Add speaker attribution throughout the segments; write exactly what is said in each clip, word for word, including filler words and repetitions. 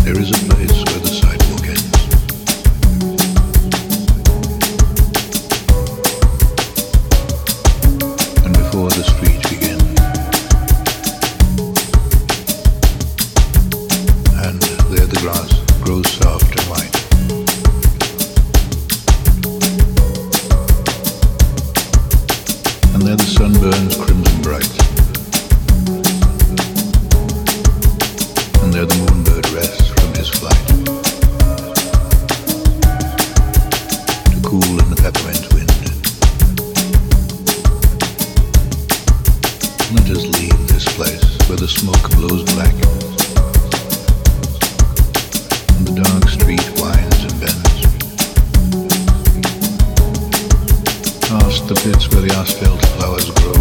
Speaker 1: There is a place where the sidewalk ends. And before the street begins. And there the grass grows soft and white. And there the sun burns crimson bright. And there the moonbird rests from his flight, to cool in the peppermint wind. Let us leave this place where the smoke blows black, and the dark street winds and bends, past the pits where the asphalt flowers grow.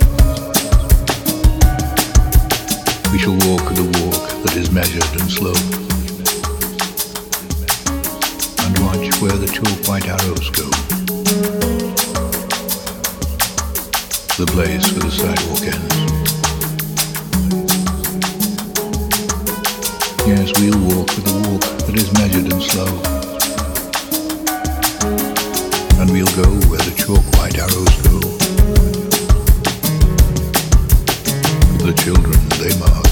Speaker 1: We shall walk the walk that is measured and slow, and watch where the chalk white arrows go. The place where the sidewalk ends. Yes, we'll walk with the walk that is measured and slow, and we'll go where the chalk white arrows go. The children they mark,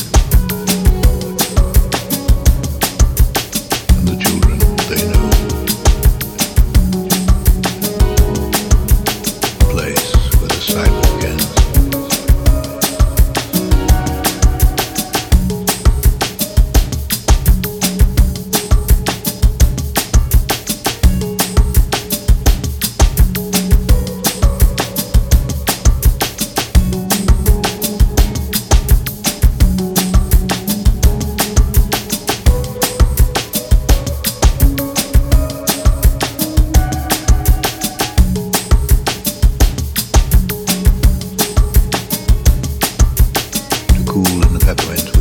Speaker 1: and the children they know. The place where the sidewalk ends. Cool in the peppermint